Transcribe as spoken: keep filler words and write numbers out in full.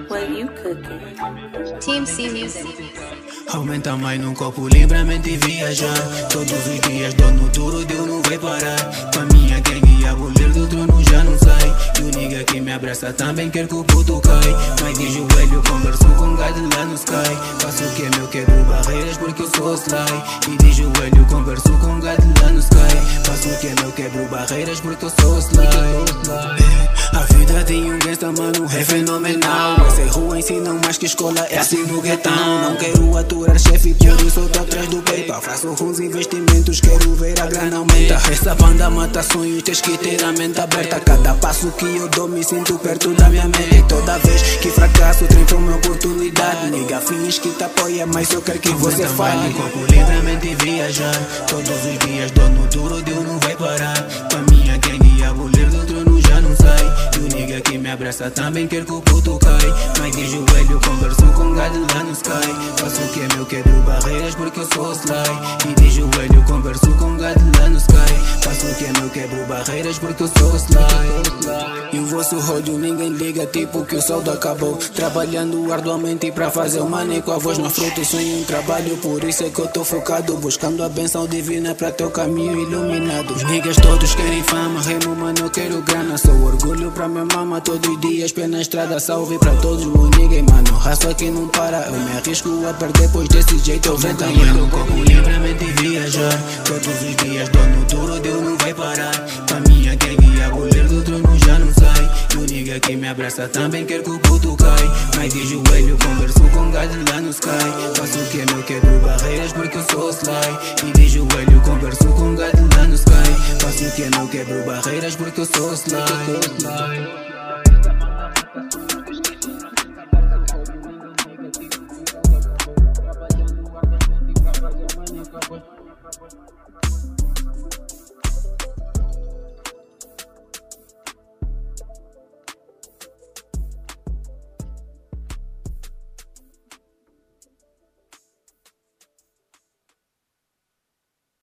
What you cooking? Team C Music. Aumenta mais num copo, livremente viajar. Todos os dias dou no duro, Deus não vai parar. Com a minha gangue, abolir do trono já não sai. E o nigga que me abraça também quer que o puto cai. Mas de joelho, converso com gado lá no sky. Faço o que é meu, quebro barreiras porque eu sou sly. E de joelho, converso com gado lá no sky. Faço o que é meu, quebro barreiras porque eu sou sly. A vida tem um gangsta, mano, é fenomenal. Essa é rua ensinam mais que escola, é assim no guetão. Não quero aturar chefe, por isso eu tô atrás do paper. Faço alguns investimentos, quero ver a grana aumenta. Essa banda mata sonhos, tens que ter a mente aberta. Cada passo que eu dou me sinto perto da minha meta. E toda vez que fracasso, tento uma oportunidade. Nigga, fins que te apoia, mas eu quero que você fale. Corpo livremente viajar. Todos os dias dou no duro, Deus não vai parar. Com a minha gangue, abolir do trono já não sai. E o nigga que me abraça também quer que o puto cai. Mas de joelho, converso com gado lá no sky. Faço o que é meu, quebro barreiras porque eu sou sly. E de joelho, converso com gado lá no sky. Faço o que é meu, quebro barreiras porque eu sou sly. E o vosso ródio ninguém liga, tipo que o soldo acabou. Trabalhando arduamente pra fazer o money com a voz na fruta. E sonho um trabalho, por isso é que eu tô focado. Buscando a benção divina pra teu caminho iluminado. Os niggas todos querem fama, remo mano, eu quero grana. Sou orgulho pra minha mama, todos os dias pé na estrada. Salve pra todos os niggas, mano, raça aqui não para. Eu me arrisco a perder, pois desse jeito eu venho também. No corpo livremente viajar. Todos os dias dou no duro, Deus não vai parar. Com a minha gangue, abolir do trono já não sai. E o nigga que me abraça também quer que o puto cai. Mas de joelho, converso com gado lá no sky. Faço o que é meu, quebro barreiras porque eu sou sly. E de joelho, converso com gado lá no sky. Faço o que é meu, quebro barreiras porque eu sou sly.